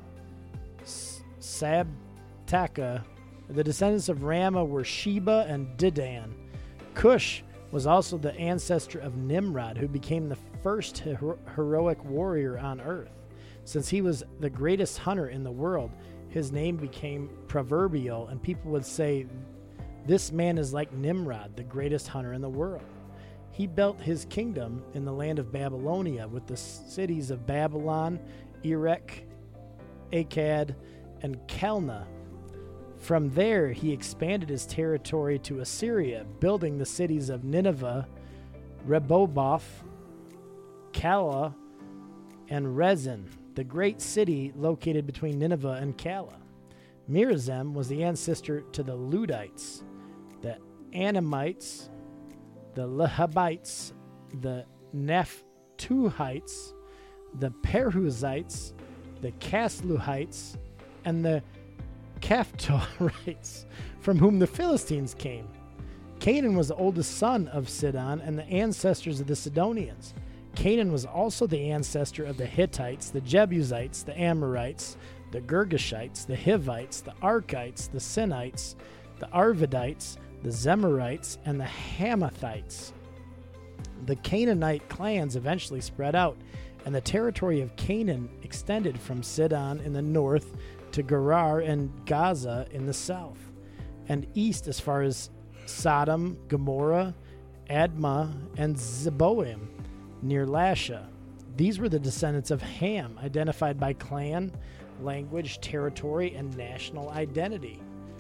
Sabtaka. The descendants of Ramah were Sheba and Dedan. Cush was also the ancestor of Nimrod, who became the first heroic warrior on earth. Since he was the greatest hunter in the world, his name became proverbial, and people would say, "This man is like Nimrod, the greatest hunter in the world." He built his kingdom in the land of Babylonia with the cities of Babylon, Erech, Akkad, and Calneh. From there, he expanded his territory to Assyria, building the cities of Nineveh, Rehoboth, Calah, and Rezin, the great city located between Nineveh and Calah. Merizem was the ancestor to the Ludites, the Anamites, the Lehabites, the Naphtuhites, the Peruzites, the Casluhites, and the Caphtorites, from whom the Philistines came. Canaan was the oldest son of Sidon and the ancestors of the Sidonians. Canaan was also the ancestor of the Hittites, the Jebusites, the Amorites, the Girgashites, the Hivites, the Arkites, the Sinites, the Arvadites, the Zemarites, and the Hamathites. The Canaanite clans eventually spread out, and the territory of Canaan extended from Sidon in the north to Gerar and Gaza in the south, and east as far as Sodom, Gomorrah, Admah, and Zeboim near Lasha. These were the descendants of Ham, identified by clan, language, territory, and national identity.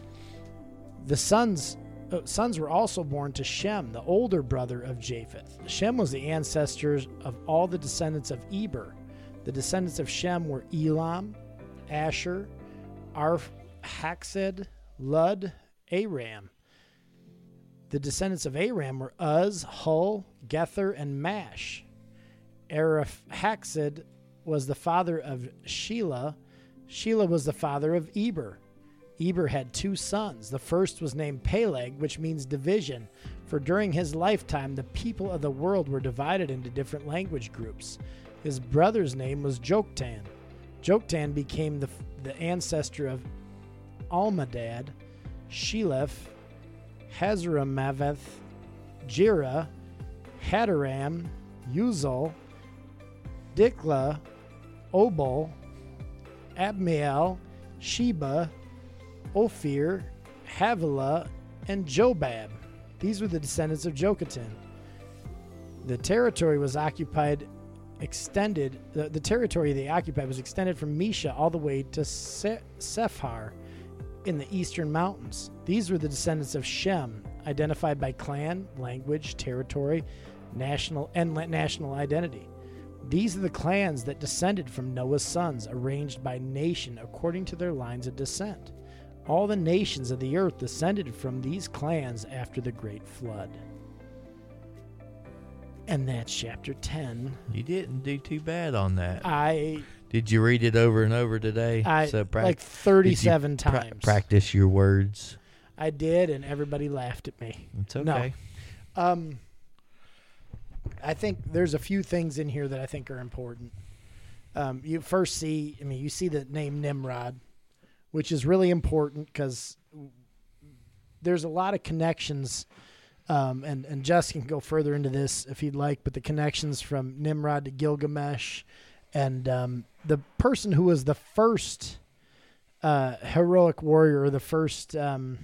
The sons were also born to Shem, the older brother of Japheth. Shem was the ancestor of all the descendants of Eber. The descendants of Shem were Elam, Asher, Arphaxad, Lud, Aram. The descendants of Aram were Uz, Hul, Gether, and Mash. Arphaxad was the father of Shelah. Shelah was the father of Eber. Eber had two sons. The first was named Peleg, which means division, for during his lifetime the people of the world were divided into different language groups. His brother's name was Joktan. Joktan became the ancestor of Almadad, Sheleph, Hazramaveth, Jira, Hadaram, Uzal, Dikla, Obal, Abmiel, Sheba, Ophir, Havilah, and Jobab. These were the descendants of Joktan. The territory the territory they occupied was extended from Mesha all the way to Sephar in the eastern mountains. These were the descendants of Shem, identified by clan, language, territory, national identity. These are the clans that descended from Noah's sons, arranged by nation according to their lines of descent. All the nations of the earth descended from these clans after the great flood. And that's chapter 10. You didn't do too bad on that. I Did you read it over and over today? Like 37 times. Practice your words. I did, and everybody laughed at me. It's okay. No. I think there's a few things in here that I think are important. You first see, you see the name Nimrod, which is really important because there's a lot of connections, and Jess can go further into this if he'd like, but the connections from Nimrod to Gilgamesh, and the person who was the first heroic warrior, or the first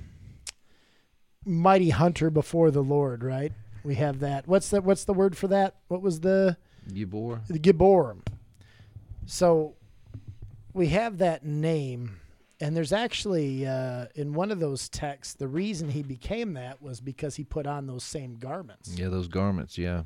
mighty hunter before the Lord, right? We have that. What's the word for that? What was the Gibor? The Giborim. So we have that name, and there's actually in one of those texts, the reason he became that was because he put on those same garments. Yeah, those garments. Yeah.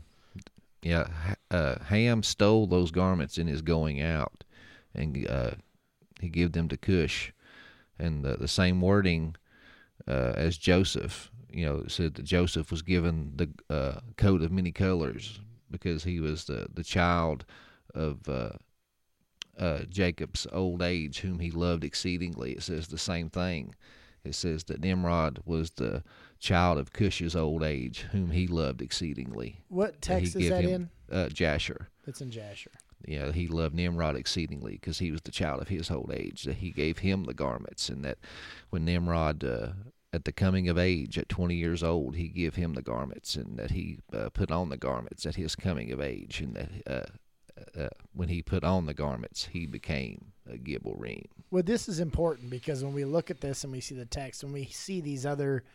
Ham stole those garments in his going out, and he gave them to Cush, and the same wording as Joseph. It said that Joseph was given the coat of many colors because he was the child of Jacob's old age, whom he loved exceedingly. It says the same thing. It says that Nimrod was the child of Cush's old age, whom he loved exceedingly. What text is that in? Jasher. It's in Jasher. Yeah, he loved Nimrod exceedingly because he was the child of his old age. That he gave him the garments, and that when Nimrod at the coming of age, at 20 years old, he give him the garments, and that he put on the garments at his coming of age, and that when he put on the garments, he became a Gibelrim. Well, this is important because when we look at this and we see the text, when we see these other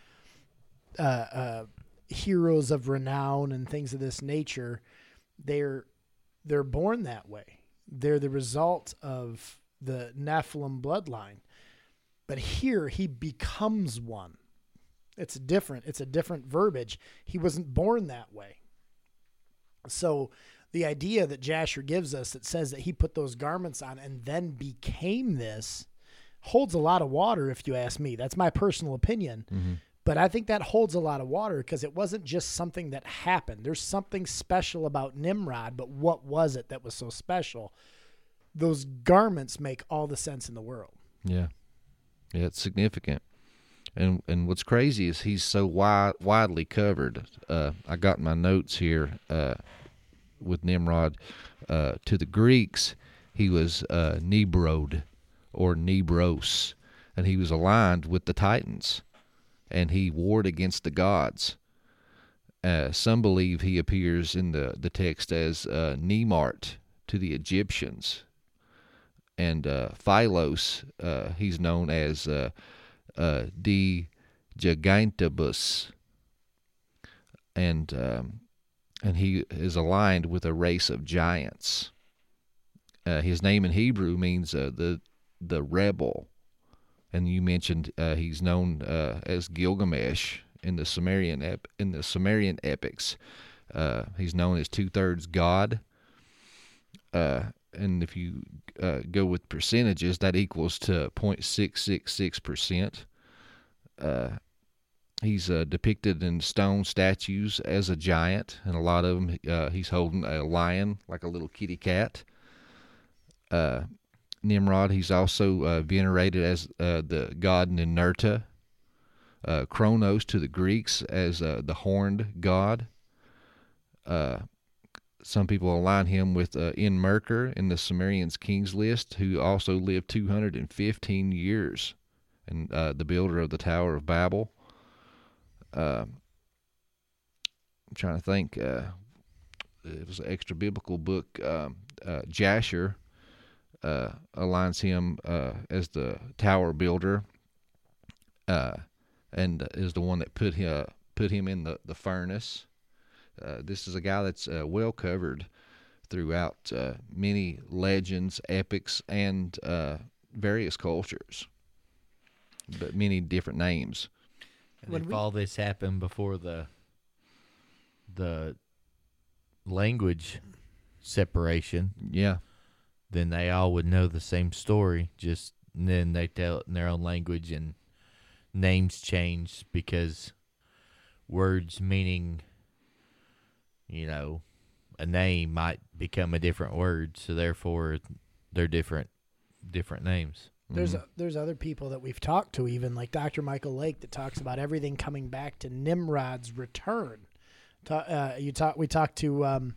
heroes of renown and things of this nature, they're born that way. They're the result of the Nephilim bloodline. But here he becomes one. It's a different verbiage. He wasn't born that way. So the idea that Jasher gives us that says that he put those garments on and then became this holds a lot of water, if you ask me. That's my personal opinion. Mm-hmm. But I think that holds a lot of water because it wasn't just something that happened. There's something special about Nimrod, but what was it that was so special? Those garments make all the sense in the world. Yeah. Yeah, it's significant. And what's crazy is he's so widely covered. I got my notes here with Nimrod. To the Greeks, he was Nebrod or Nebros, and he was aligned with the Titans, and he warred against the gods. Some believe he appears in the text as Nemart to the Egyptians. And Philos, he's known as De Gigantibus, and he is aligned with a race of giants. His name in Hebrew means the rebel, and you mentioned he's known as Gilgamesh in the Sumerian epics. He's known as 2/3 God. And if you go with percentages, that equals to 0.666%. He's depicted in stone statues as a giant, and a lot of them he's holding a lion like a little kitty cat. Nimrod, he's also venerated as the god Ninurta. Kronos to the Greeks as the horned god. Some people align him with Enmerkar in the Sumerians' kings list, who also lived 215 years, and the builder of the Tower of Babel. I'm trying to think. It was an extra biblical book. Jasher aligns him as the tower builder, and is the one that put him in the furnace. This is a guy that's well covered throughout many legends, epics, and various cultures, but many different names. And if all this happened before the language separation, yeah, then they all would know the same story. Just then they tell it in their own language, and names change because words meaning, a name might become a different word, so therefore they're different names. There's other people that we've talked to, even like Dr. Michael Lake, that talks about everything coming back to Nimrod's return. We talked to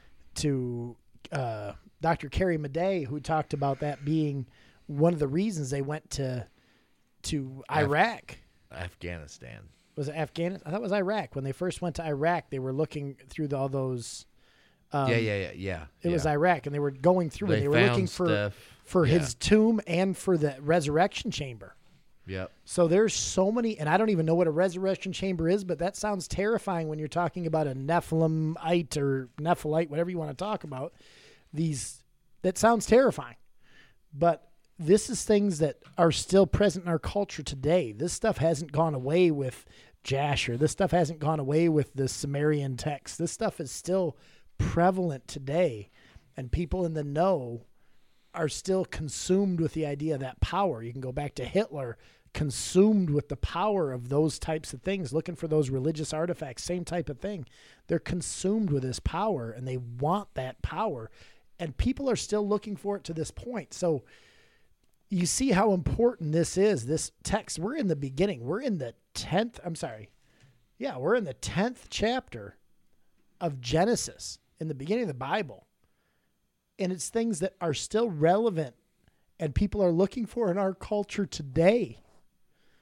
Dr. Carrie Madej, who talked about that being one of the reasons they went to Iraq. Afghanistan. Was it Afghanistan? I thought it was Iraq. When they first went to Iraq, they were looking through all those. Yeah. It was Iraq, and they were going through, and they were looking for his tomb and for the resurrection chamber. Yep. So there's so many, and I don't even know what a resurrection chamber is, but that sounds terrifying when you're talking about a Nephilimite or Nephilite, whatever you want to talk about. That sounds terrifying. But this is things that are still present in our culture today. This stuff hasn't gone away with Jasher. This stuff hasn't gone away with the Sumerian text. This stuff is still prevalent today, and people in the know are still consumed with the idea of that power. You can go back to Hitler, consumed with the power of those types of things, looking for those religious artifacts, same type of thing. They're consumed with this power, and they want that power, and people are still looking for it to this point. So you see how important this is, this text. We're in the beginning. We're in the 10th, we're in the 10th chapter of Genesis, in the beginning of the Bible. And it's things that are still relevant and people are looking for in our culture today.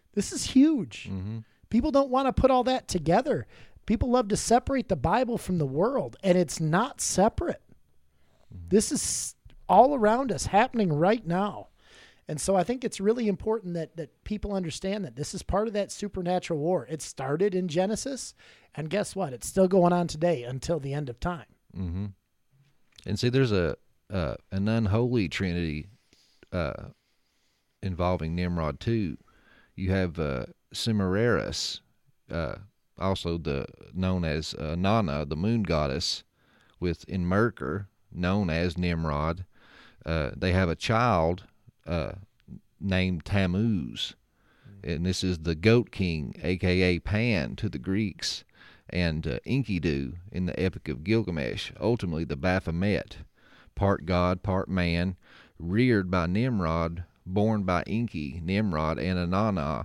This is huge. Mm-hmm. People don't want to put all that together. People love to separate the Bible from the world, and it's not separate. This is all around us, happening right now. And so I think it's really important that people understand that this is part of that supernatural war. It started in Genesis, and guess what? It's still going on today until the end of time. Mm-hmm. And see, there's an unholy trinity involving Nimrod too. You have Semiramis, also known as Nana, the moon goddess, in Merkur, known as Nimrod. They have a child named Tammuz, and this is the goat king, a.k.a. Pan to the Greeks, and Enkidu in the Epic of Gilgamesh, ultimately the Baphomet, part god, part man, reared by Nimrod, born by Enki, Nimrod, and Inanna.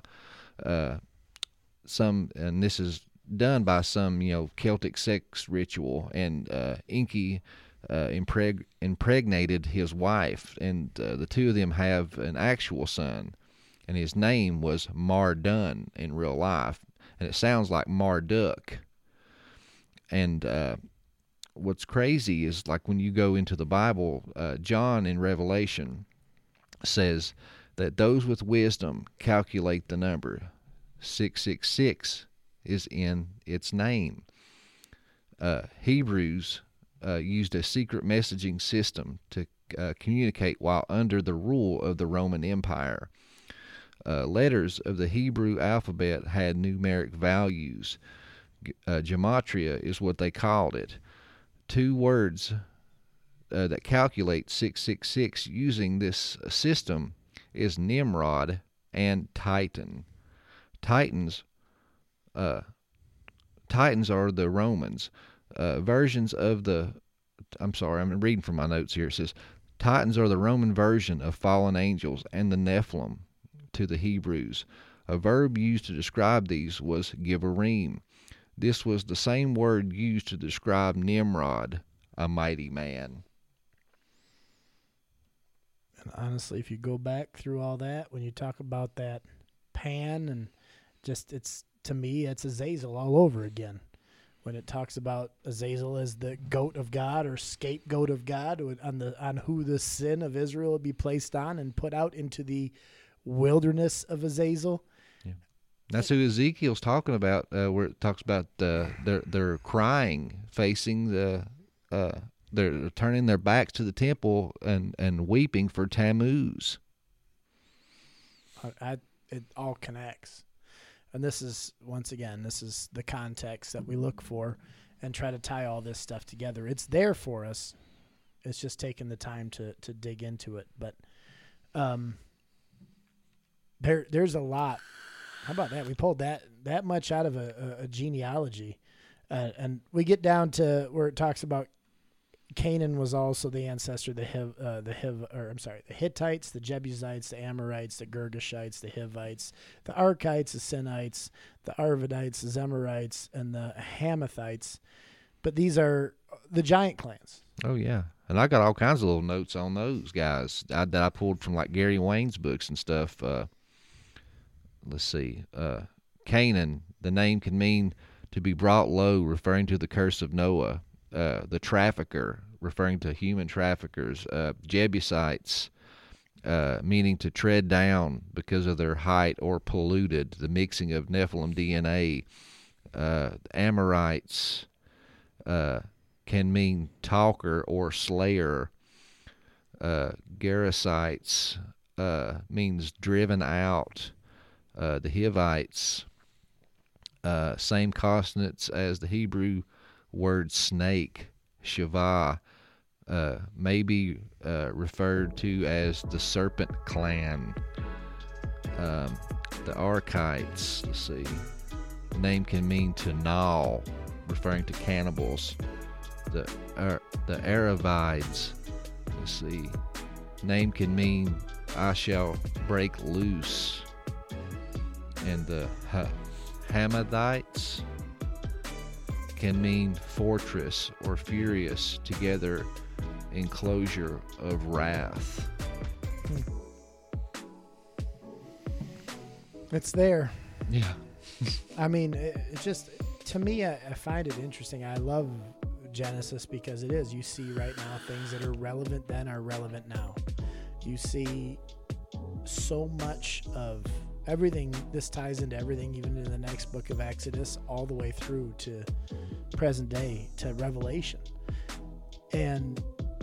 And this is done by some Celtic sex ritual, and Enki impregnated his wife, and the two of them have an actual son, and his name was Marduk in real life, and it sounds like Marduk. And what's crazy is, like, when you go into the Bible, John in Revelation says that those with wisdom calculate the number. 666 is in its name. Hebrews used a secret messaging system to communicate while under the rule of the Roman Empire. Letters of the Hebrew alphabet had numeric values. Gematria is what they called it. Two words that calculate 666 using this system is Nimrod and Titan. Titans are the Romans. Versions of I'm reading from my notes here. It says, Titans are the Roman version of fallen angels and the Nephilim to the Hebrews. A verb used to describe these was givarim. This was the same word used to describe Nimrod, a mighty man. And honestly, if you go back through all that, when you talk about that Pan, and to me, it's Azazel all over again. When it talks about Azazel as the goat of God or scapegoat of God on who the sin of Israel would be placed on and put out into the wilderness of Azazel. Yeah. That's who Ezekiel's talking about, where it talks about they're crying, facing they're turning their backs to the temple and weeping for Tammuz. It all connects. And this is the context that we look for and try to tie all this stuff together. It's there for us. It's just taking the time to dig into it. But there's a lot. How about that? We pulled that much out of a genealogy. And we get down to where it talks about Canaan was also the ancestor of the Hittites, the Jebusites, the Amorites, the Girgashites, the Hivites, the Arkites, the Sinites, the Arvadites, the Zemarites, and the Hamathites. But these are the giant clans. Oh, yeah. And I got all kinds of little notes on those guys that I pulled from, like, Gary Wayne's books and stuff. Let's see. Canaan, the name can mean to be brought low, referring to the curse of Noah. The trafficker, referring to human traffickers. Jebusites, meaning to tread down because of their height or polluted, the mixing of Nephilim DNA. Amorites can mean talker or slayer. Gerasites means driven out. The Hivites, same consonants as the Hebrew word snake, Shavah, may be referred to as the serpent clan. The Arkites, let's see, the name can mean to gnaw, referring to cannibals. The Aravides, let's see, name can mean I shall break loose. And the Hamadites can mean fortress or furious, together enclosure of wrath. It's there. Yeah. I mean, it's just, to me, I find it interesting. I love Genesis because it is. You see right now things that are relevant then are relevant now. You see so much of everything. This ties into everything, even in the next book of Exodus, all the way through to present day, to Revelation. And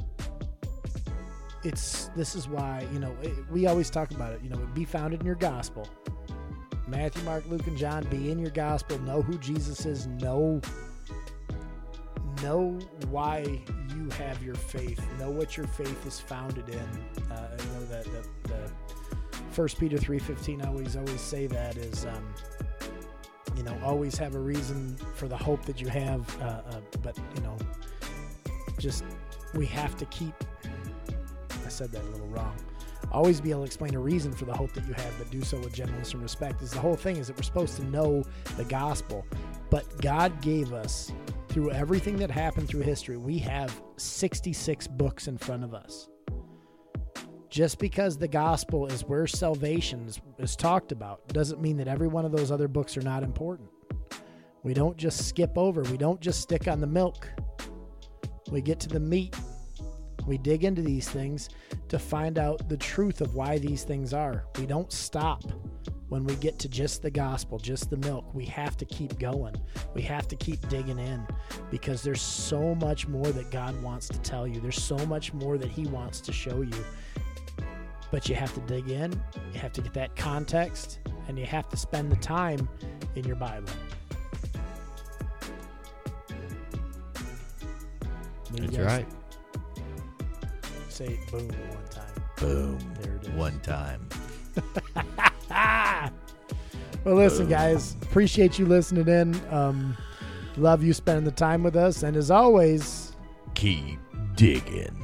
this is why, we always talk about it, be founded in your gospel. Matthew, Mark, Luke, and John, be in your gospel. Know who Jesus is. Know why you have your faith. Know what your faith is founded in. That the 1 Peter 3:15, I always say that is, always have a reason for the hope that you have. But just we have to keep. I said that a little wrong. Always be able to explain a reason for the hope that you have, but do so with gentleness and respect. Is the whole thing is that we're supposed to know the gospel, but God gave us, through everything that happened through history, we have 66 books in front of us. Just because the gospel is where salvation is talked about doesn't mean that every one of those other books are not important. We don't just skip over. We don't just stick on the milk. We get to the meat. We dig into these things to find out the truth of why these things are. We don't stop when we get to just the gospel, just the milk. We have to keep going. We have to keep digging in because there's so much more that God wants to tell you. There's so much more that he wants to show you. But you have to dig in. You have to get that context, and you have to spend the time in your Bible. That's right. Say boom one time. Boom. There it is. One time. Well, listen, guys. Appreciate you listening in. Love you spending the time with us. And as always, Keep digging.